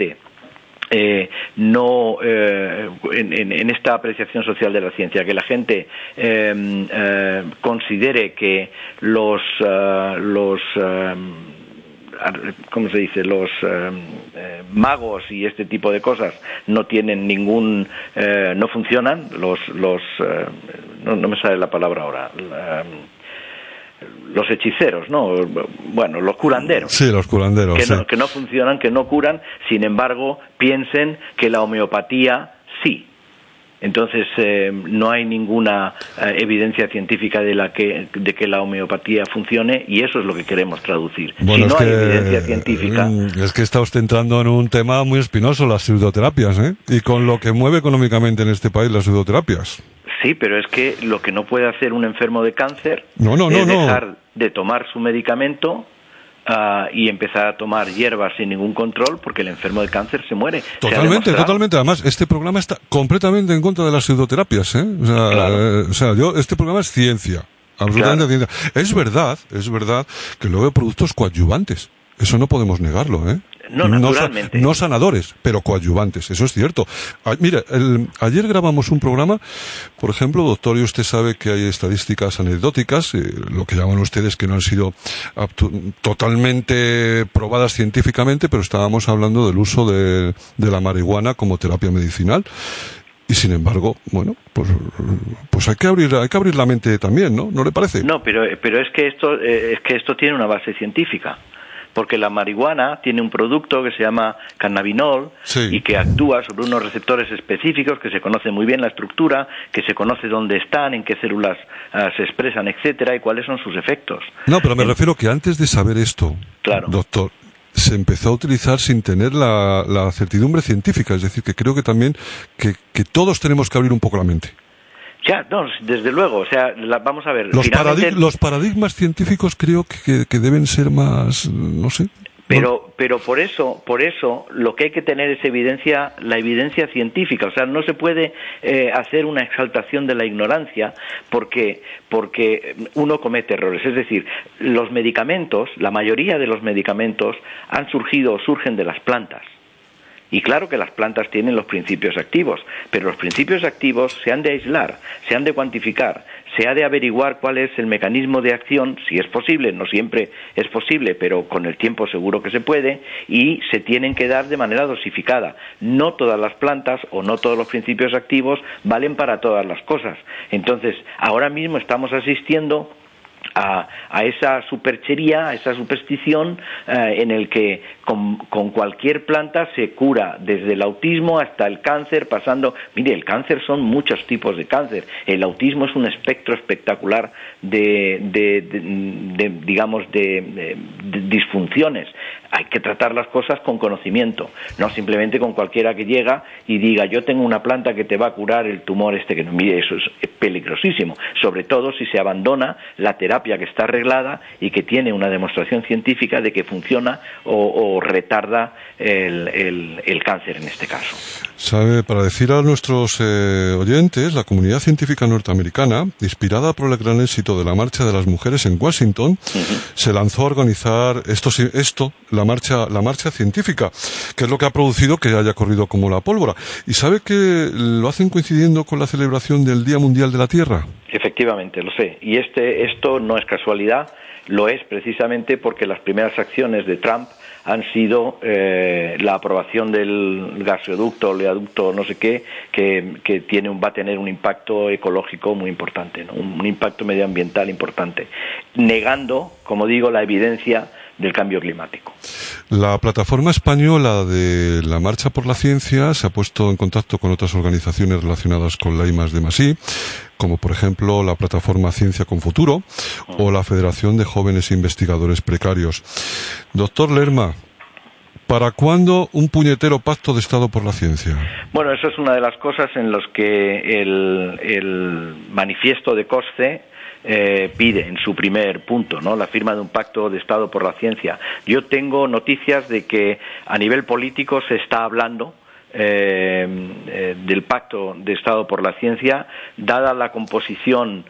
en esta apreciación social de la ciencia, que la gente considere que los ¿cómo se dice? Los magos y este tipo de cosas no tienen no funcionan, no me sale la palabra ahora, los hechiceros, ¿no? Bueno, los curanderos. Sí, los curanderos. Que no funcionan, que no curan, sin embargo, piensen que la homeopatía sí. Entonces, no hay ninguna evidencia científica de que la homeopatía funcione, y eso es lo que queremos traducir. Bueno, si no hay evidencia científica... Es que está usted entrando en un tema muy espinoso, las pseudoterapias, ¿eh? Y con lo que mueve económicamente en este país las pseudoterapias. Sí, pero es que lo que no puede hacer un enfermo de cáncer es dejar de tomar su medicamento y empezar a tomar hierbas sin ningún control, porque el enfermo de cáncer se muere. Totalmente. Además, este programa está completamente en contra de las pseudoterapias, ¿eh? Este programa es ciencia, absolutamente ciencia. Es verdad que luego hay productos coadyuvantes. Eso no podemos negarlo, ¿eh? No, naturalmente. No sanadores, pero coadyuvantes, eso es cierto. Mire, ayer grabamos un programa, por ejemplo, doctor, y usted sabe que hay estadísticas anecdóticas, lo que llaman ustedes que no han sido totalmente probadas científicamente, pero estábamos hablando del uso de la marihuana como terapia medicinal. Y sin embargo, bueno, pues hay que abrir la mente también, ¿no? ¿No le parece? No, pero es que esto tiene una base científica, porque la marihuana tiene un producto que se llama cannabinol, sí, y que actúa sobre unos receptores específicos que se conoce muy bien la estructura, que se conoce dónde están, en qué células se expresan, etcétera, y cuáles son sus efectos. No, pero me refiero que antes de saber esto, claro, doctor, se empezó a utilizar sin tener la certidumbre científica, es decir, que creo que también que todos tenemos que abrir un poco la mente. Ya, no, desde luego, o sea, vamos a ver. Los paradigmas científicos creo que deben ser más, no sé. Pero por eso lo que hay que tener es la evidencia científica. O sea, no se puede hacer una exaltación de la ignorancia porque uno comete errores. Es decir, los medicamentos, la mayoría de los medicamentos han surgido o surgen de las plantas. Y claro que las plantas tienen los principios activos, pero los principios activos se han de aislar, se han de cuantificar, se ha de averiguar cuál es el mecanismo de acción, si es posible, no siempre es posible, pero con el tiempo seguro que se puede, y se tienen que dar de manera dosificada. No todas las plantas o no todos los principios activos valen para todas las cosas. Entonces, ahora mismo estamos asistiendo a esa superchería, a esa superstición en el que con cualquier planta se cura desde el autismo hasta el cáncer, pasando... Mire, el cáncer son muchos tipos de cáncer. El autismo es un espectro espectacular de disfunciones. Hay que tratar las cosas con conocimiento, no simplemente con cualquiera que llega y diga yo tengo una planta que te va a curar el tumor que no. Mire, eso es peligrosísimo, sobre todo si se abandona la terapia que está arreglada y que tiene una demostración científica de que funciona o retarda el cáncer en este caso. Sabe, para decir a nuestros oyentes, la comunidad científica norteamericana, inspirada por el gran éxito de la Marcha de las Mujeres en Washington, se lanzó a organizar la marcha científica, que es lo que ha producido que haya corrido como la pólvora. ¿Y sabe que lo hacen coincidiendo con la celebración del Día Mundial de la Tierra? Efectivamente, lo sé. Y esto no es casualidad, lo es precisamente porque las primeras acciones de Trump han sido la aprobación del gasoducto, oleoducto, no sé qué, que va a tener un impacto ecológico muy importante, ¿no? Un impacto medioambiental importante, negando, como digo, la evidencia del cambio climático. La plataforma española de la Marcha por la Ciencia se ha puesto en contacto con otras organizaciones relacionadas con la I+D+I, como por ejemplo la plataforma Ciencia con Futuro o la Federación de Jóvenes Investigadores Precarios. Doctor Lerma, ¿para cuándo un puñetero pacto de Estado por la ciencia? Bueno, eso es una de las cosas en las que el manifiesto de COSCE pide en su primer punto, ¿no? La firma de un pacto de Estado por la ciencia. Yo tengo noticias de que a nivel político se está hablando del pacto de Estado por la ciencia, dada la composición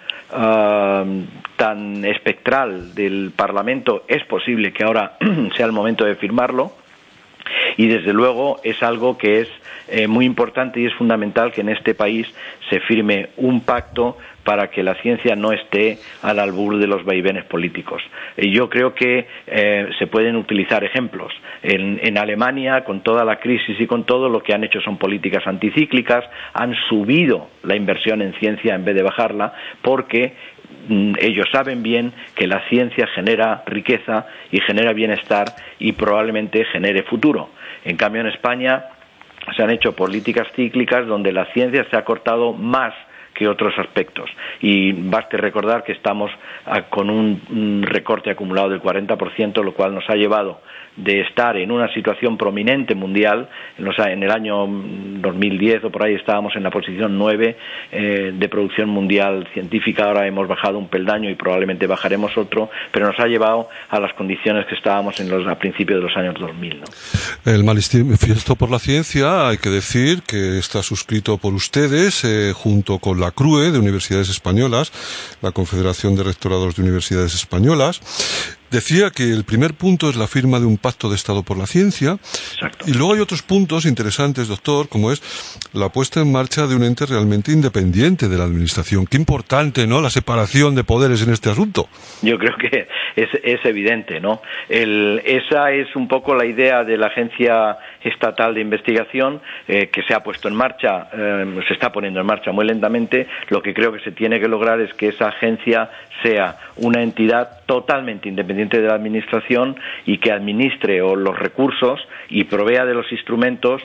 tan espectral del Parlamento, es posible que ahora sea el momento de firmarlo. Y desde luego es algo que es muy importante y es fundamental que en este país se firme un pacto para que la ciencia no esté al albur de los vaivenes políticos. Y yo creo que se pueden utilizar ejemplos. En Alemania, con toda la crisis y con todo, lo que han hecho son políticas anticíclicas, han subido la inversión en ciencia en vez de bajarla, porque ellos saben bien que la ciencia genera riqueza y genera bienestar y probablemente genere futuro. En cambio, en España se han hecho políticas cíclicas donde la ciencia se ha cortado más que otros aspectos. Y baste recordar que estamos con un recorte acumulado del 40%, lo cual nos ha llevado de estar en una situación prominente mundial. En el año 2010 o por ahí estábamos en la posición 9 de producción mundial científica. Ahora hemos bajado un peldaño y probablemente bajaremos otro, pero nos ha llevado a las condiciones que estábamos a principios de los años 2000, ¿no? El Manifiesto por la Ciencia, hay que decir que está suscrito por ustedes junto con la CRUE de Universidades Españolas, la Confederación de Rectorados de Universidades Españolas. decía que el primer punto es la firma de un pacto de Estado por la ciencia. Exacto. Y luego hay otros puntos interesantes, doctor, como es la puesta en marcha de un ente realmente independiente de la Administración. Qué importante, ¿no?, la separación de poderes en este asunto. Yo creo que es evidente, ¿no? Esa es un poco la idea de la Agencia Estatal de Investigación, que se ha puesto en marcha, se está poniendo en marcha muy lentamente. Lo que creo que se tiene que lograr es que esa agencia sea una entidad totalmente independiente de la Administración y que administre los recursos y provea de los instrumentos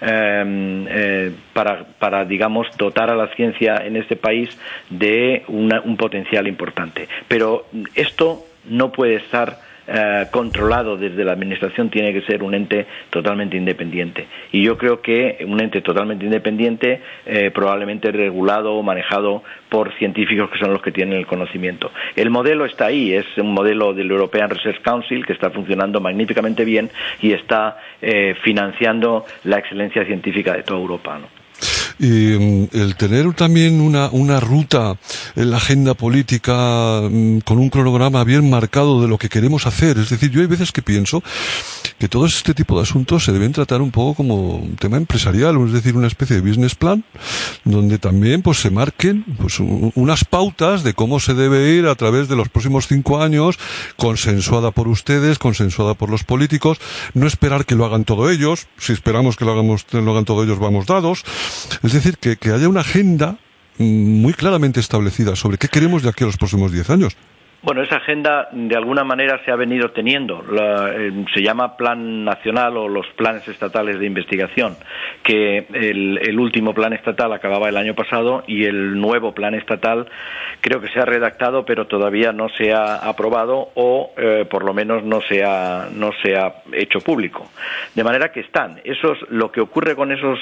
para, digamos, dotar a la ciencia en este país de un potencial importante. Pero esto no puede estar controlado desde la Administración, tiene que ser un ente totalmente independiente. Y yo creo que un ente totalmente independiente, probablemente regulado o manejado por científicos que son los que tienen el conocimiento. El modelo está ahí, es un modelo del European Research Council que está funcionando magníficamente bien y está financiando la excelencia científica de toda Europa, ¿no? Y el tener también una ruta en la agenda política con un cronograma bien marcado de lo que queremos hacer. Es decir, yo hay veces que pienso que todo este tipo de asuntos se deben tratar un poco como un tema empresarial, es decir, una especie de business plan, donde también pues se marquen pues unas pautas de cómo se debe ir a través de los próximos 5 años, consensuada por ustedes, consensuada por los políticos, no esperar que lo hagan todos ellos. Si esperamos que lo hagan todos ellos, vamos dados. Es decir, que haya una agenda muy claramente establecida sobre qué queremos de aquí a los próximos 10 años. Bueno, esa agenda de alguna manera se ha venido teniendo. Se llama Plan Nacional o los Planes Estatales de Investigación, que el último plan estatal acababa el año pasado y el nuevo plan estatal creo que se ha redactado, pero todavía no se ha aprobado o por lo menos no se ha hecho público. De manera que están. Lo que ocurre con esos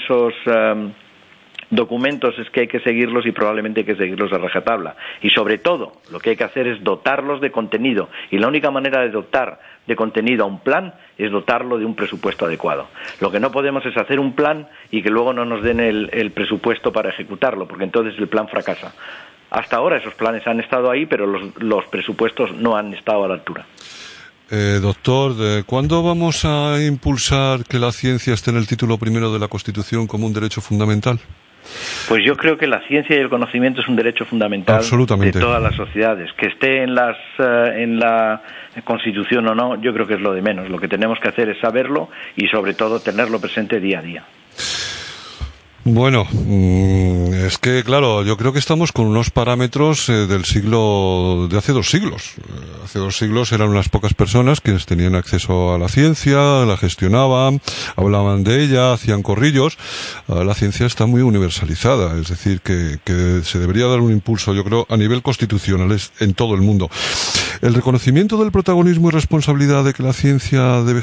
documentos es que hay que seguirlos y probablemente hay que seguirlos a rajatabla. Y sobre todo, lo que hay que hacer es dotarlos de contenido. Y la única manera de dotar de contenido a un plan es dotarlo de un presupuesto adecuado. Lo que no podemos es hacer un plan y que luego no nos den el presupuesto para ejecutarlo, porque entonces el plan fracasa. Hasta ahora esos planes han estado ahí, pero los presupuestos no han estado a la altura. Doctor, ¿cuándo vamos a impulsar que la ciencia esté en el título primero de la Constitución como un derecho fundamental? Pues yo creo que la ciencia y el conocimiento es un derecho fundamental de todas las sociedades. Que esté en la Constitución o no, yo creo que es lo de menos. Lo que tenemos que hacer es saberlo y sobre todo tenerlo presente día a día. Bueno, es que claro, yo creo que estamos con unos parámetros de hace 2 siglos. Hace 2 siglos eran unas pocas personas quienes tenían acceso a la ciencia, la gestionaban, hablaban de ella, hacían corrillos. La ciencia está muy universalizada, es decir, que se debería dar un impulso, yo creo, a nivel constitucional en todo el mundo. El reconocimiento del protagonismo y responsabilidad de que la ciencia debe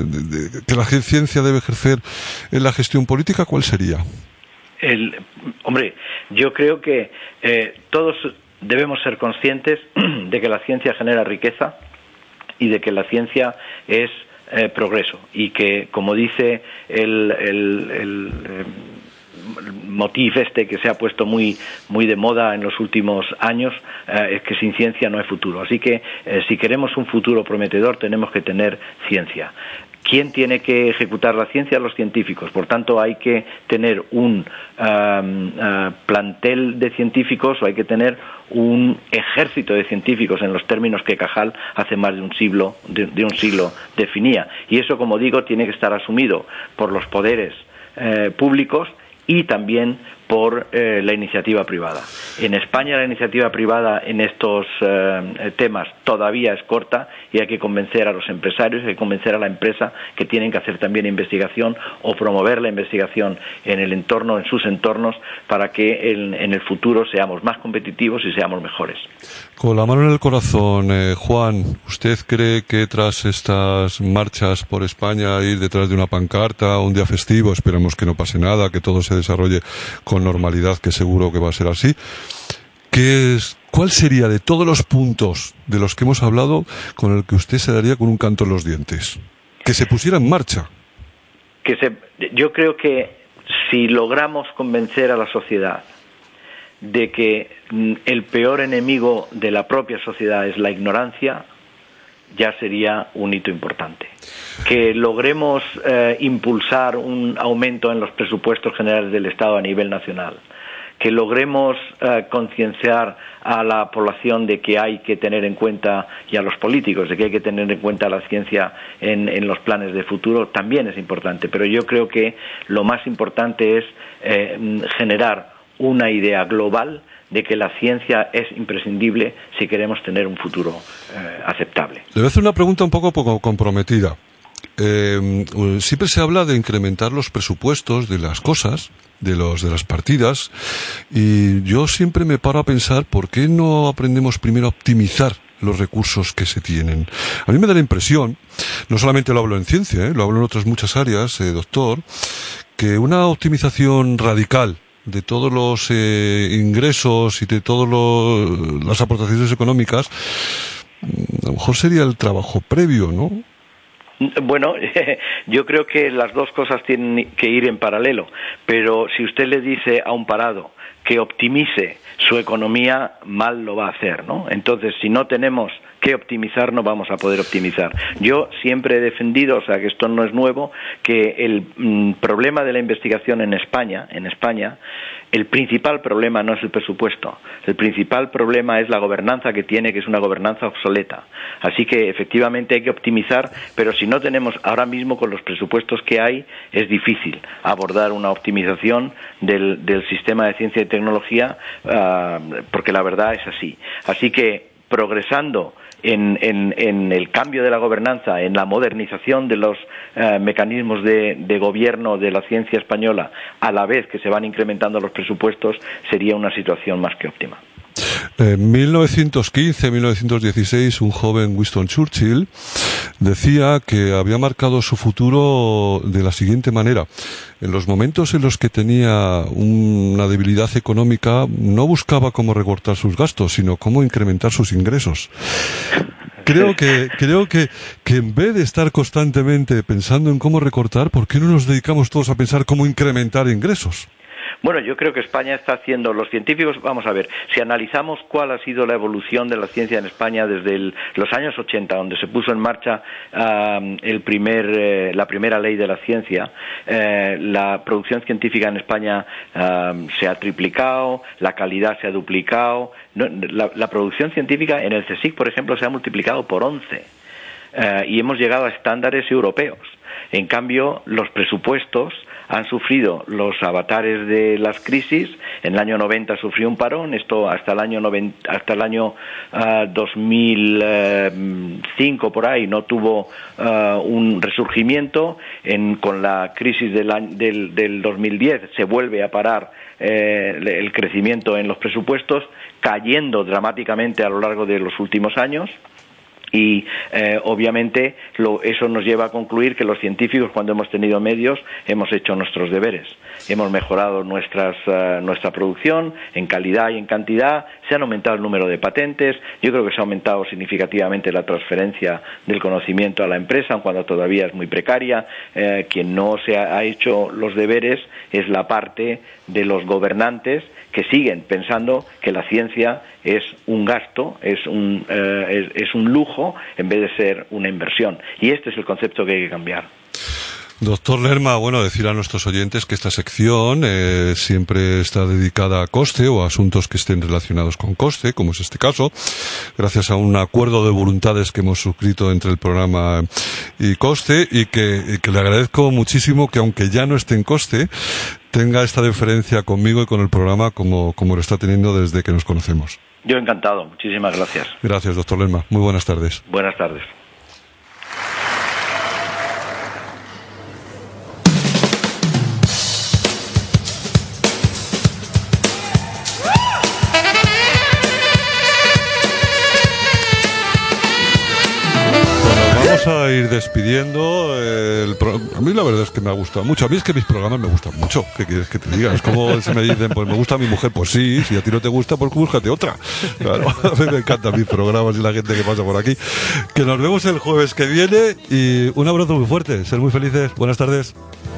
ejercer en la gestión política, ¿cuál sería? Yo creo que todos debemos ser conscientes de que la ciencia genera riqueza y de que la ciencia es progreso y que, como dice el motif que se ha puesto muy de moda en los últimos años, es que sin ciencia no hay futuro. Así que si queremos un futuro prometedor tenemos que tener ciencia. ¿Quién tiene que ejecutar la ciencia? Los científicos. Por tanto, hay que tener un plantel de científicos o hay que tener un ejército de científicos en los términos que Cajal hace más de un siglo definía. Y eso, como digo, tiene que estar asumido por los poderes públicos y también por la iniciativa privada. En España la iniciativa privada en estos temas todavía es corta y hay que convencer a los empresarios, hay que convencer a la empresa que tienen que hacer también investigación o promover la investigación en sus entornos, para que en el futuro seamos más competitivos y seamos mejores. Con la mano en el corazón, Juan, ¿usted cree que tras estas marchas por España, ir detrás de una pancarta, un día festivo, esperamos que no pase nada, que todo se desarrolle con normalidad, que seguro que va a ser así, ¿cuál sería de todos los puntos de los que hemos hablado con el que usted se daría con un canto en los dientes? Que se pusiera en marcha. Yo creo que si logramos convencer a la sociedad de que el peor enemigo de la propia sociedad es la ignorancia, ya sería un hito importante. Que logremos impulsar un aumento en los presupuestos generales del Estado a nivel nacional, que logremos concienciar a la población de que hay que tener en cuenta, y a los políticos, de que hay que tener en cuenta la ciencia en los planes de futuro, también es importante. Pero yo creo que lo más importante es generar una idea global de que la ciencia es imprescindible si queremos tener un futuro aceptable. Le voy a hacer una pregunta un poco comprometida. Siempre se habla de incrementar los presupuestos de las cosas, de las partidas, y yo siempre me paro a pensar por qué no aprendemos primero a optimizar los recursos que se tienen. A mí me da la impresión, no solamente lo hablo en ciencia, lo hablo en otras muchas áreas, doctor, que una optimización radical de todos los ingresos y de todas las aportaciones económicas, a lo mejor sería el trabajo previo, ¿no? Bueno, yo creo que las dos cosas tienen que ir en paralelo, pero si usted le dice a un parado que optimice su economía, mal lo va a hacer, ¿no? Entonces, si no tenemos que optimizar, no vamos a poder optimizar. Yo siempre he defendido, o sea, que esto no es nuevo, que el problema de la investigación en España, el principal problema no es el presupuesto. El principal problema es la gobernanza que tiene, que es una gobernanza obsoleta. Así que, efectivamente, hay que optimizar, pero si no tenemos ahora mismo con los presupuestos que hay, es difícil abordar una optimización del sistema de ciencia y tecnología, porque la verdad es así. Así que, progresando en el cambio de la gobernanza, en la modernización de los mecanismos de gobierno de la ciencia española, a la vez que se van incrementando los presupuestos, sería una situación más que óptima. En 1915-1916, un joven Winston Churchill decía que había marcado su futuro de la siguiente manera. En los momentos en los que tenía una debilidad económica, no buscaba cómo recortar sus gastos, sino cómo incrementar sus ingresos. Creo que en vez de estar constantemente pensando en cómo recortar, ¿por qué no nos dedicamos todos a pensar cómo incrementar ingresos? Bueno, yo creo que España está haciendo, los científicos, vamos a ver, si analizamos cuál ha sido la evolución de la ciencia en España desde los años 80, donde se puso en marcha la primera ley de la ciencia, la producción científica en España se ha triplicado, la calidad se ha duplicado, la producción científica en el CSIC, por ejemplo, se ha multiplicado por 11 y hemos llegado a estándares europeos. En cambio, los presupuestos han sufrido los avatares de las crisis. En el año 90 sufrió un parón, esto hasta el año 2005 por ahí no tuvo un resurgimiento. Con la crisis del 2010 se vuelve a parar el crecimiento en los presupuestos, cayendo dramáticamente a lo largo de los últimos años. Y obviamente eso nos lleva a concluir que los científicos, cuando hemos tenido medios, hemos hecho nuestros deberes. Hemos mejorado nuestra producción en calidad y en cantidad, se han aumentado el número de patentes, yo creo que se ha aumentado significativamente la transferencia del conocimiento a la empresa, cuando todavía es muy precaria. Quien no se ha hecho los deberes es la parte de los gobernantes, que siguen pensando que la ciencia es un gasto, es un lujo, en vez de ser una inversión. Y este es el concepto que hay que cambiar. Doctor Lerma, decir a nuestros oyentes que esta sección siempre está dedicada a coste o a asuntos que estén relacionados con coste, como es este caso, gracias a un acuerdo de voluntades que hemos suscrito entre el programa y coste, y que le agradezco muchísimo que, aunque ya no esté en coste, tenga esta deferencia conmigo y con el programa como lo está teniendo desde que nos conocemos. Yo encantado, muchísimas gracias. Gracias, doctor Lerma. Muy buenas tardes. Buenas tardes. Vamos a ir despidiendo. A mí la verdad es que me ha gustado mucho. A mí es que mis programas me gustan mucho. ¿Qué quieres que te diga? Es como se me dicen, pues me gusta mi mujer. Pues sí, si a ti no te gusta, pues búscate otra. Claro, a mí me encantan mis programas y la gente que pasa por aquí. Que nos vemos el jueves que viene y un abrazo muy fuerte. Ser muy felices. Buenas tardes.